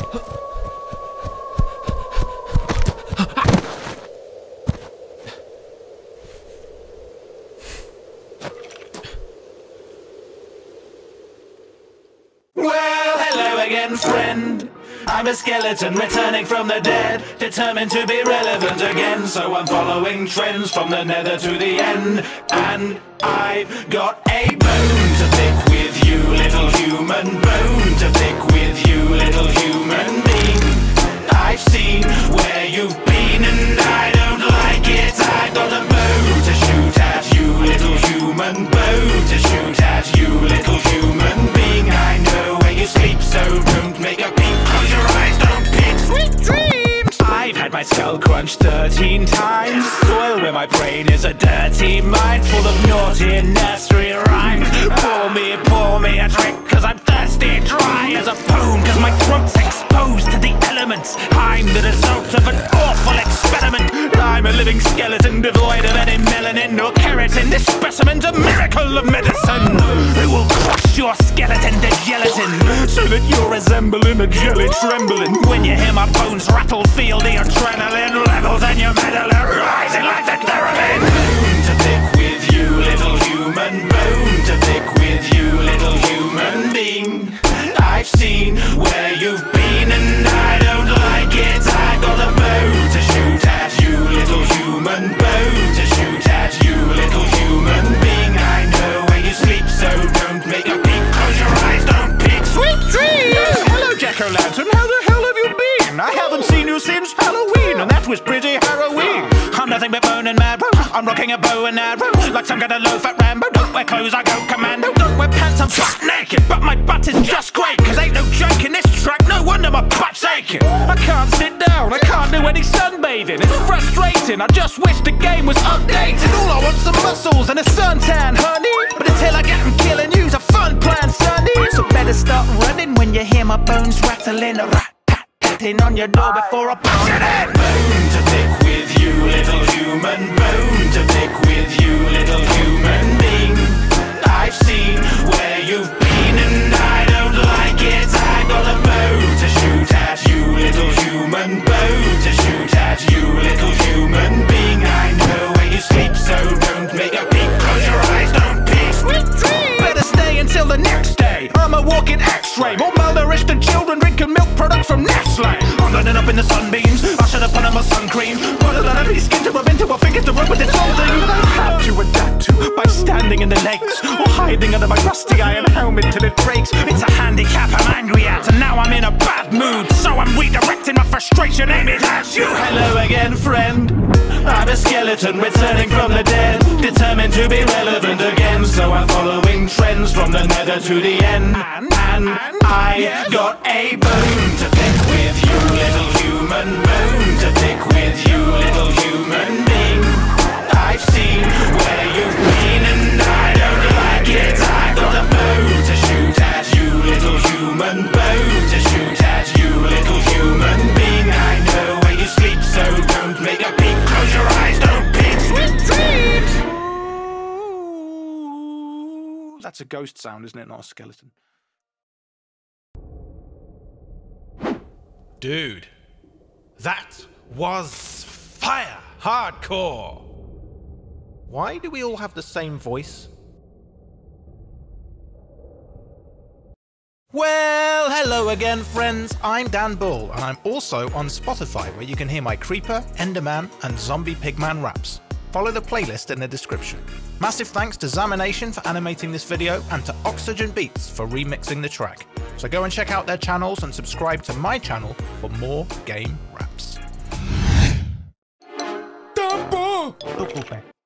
Well, hello again, friend. I'm a skeleton returning from the dead, determined to be relevant again. So I'm following trends from the nether to the end. And I've got a bone to pick with you, little human. Bone to pick with you, little human being. I've seen where you've been and I don't like it. I've got a bow to shoot at you, little human. Bow to shoot at you, little human being. I know where you sleep, so don't make a peep. Close your eyes, don't peek. Sweet dreams. I've had my skull crunched 13 times. Soil where my brain is a dirty mind, full of naughty nursery rhymes. Pour me a drink, cause I'm thirsty, dry as a bone, cause my throat's exposed to the elements. I'm the result of an awful experiment. I'm a living skeleton devoid of any melanin or keratin. This specimen's a miracle of medicine. It will crush your skeleton to gelatin, so that you're resembling a jelly trembling. When you hear my bones rattle, feel the adrenaline levels and your medulla rising like the theremin. Bone to pick with you, little human. Bone to pick with you, little human being. I've seen where you've been and I don't like it. I've got a bow to shoot at you, little human. Bow to shoot at you, little human being. I know where you sleep, so don't make a peep. Close your eyes, don't peek. Sweet dreams. Hello, Jack-o'-lantern, how the hell have you been? I haven't seen you since Halloween, and that was pretty harrowing. I'm nothing but bone and marrow. I'm rocking a bow and arrow like some kind of low-fat Rambo. Don't wear clothes, I go commando. Don't wear pants, I'm butt naked, but my butt is just great, cause ain't no joke in this track. No wonder my butt's aching. I can't sit down, I can't do any sunbathing. It's frustrating, I just wish the game was updated. All I want's some muscles and a suntan, honey. But until I get them killing you's a fun plan, sonny. So better start running when you hear my bones rattling. Rat-tat-tatting on your door before I punch it in. Bone to pick with you, little human. Bone to pick with you, little human being. I've seen where you've been and I don't like it. I've got a bow to shoot at you, little human. Bow to shoot at you, little human being. I know where you sleep, so don't make a peep. Close your eyes, don't peek. Sweet dreams. Better stay until the next day. I'm a walking X-ray, more malnourished than children drinking milk products from Nestle. I'm running up in the sunbeams, I should have put on my sun cream. Put a lot of his skin to rub into my fingers to rub with its own thing. But I've had to adapt to by standing in the legs or hiding under my rusty iron helmet till it breaks. It's a handicap I'm angry at, and now I'm in a bad mood, so I'm redirecting my frustration, aim it at you. Hello again, friend. I'm a skeleton returning from the dead, determined to be relevant again. So I'm following trends from the nether to the end. And I got a bone to pick with you, little human. Bone to pick with you, little human being. I've seen where you've been and I don't like it. I've got a bow to shoot at you, little human. Bow to shoot at you, little human being. I know where you sleep, so don't make a peep. Close your eyes, don't peek. Sweet dreams. That's a ghost sound, isn't it? Not a skeleton. Dude, that was fire hardcore. Why do we all have the same voice? Well, hello again, friends. I'm Dan Bull, and I'm also on Spotify, where you can hear my Creeper, Enderman, and Zombie Pigman raps. Follow the playlist in the description. Massive thanks to Zamination for animating this video, and to Oxygen Beats for remixing the track. So go and check out their channels and subscribe to my channel for more game raps. Dan Bull!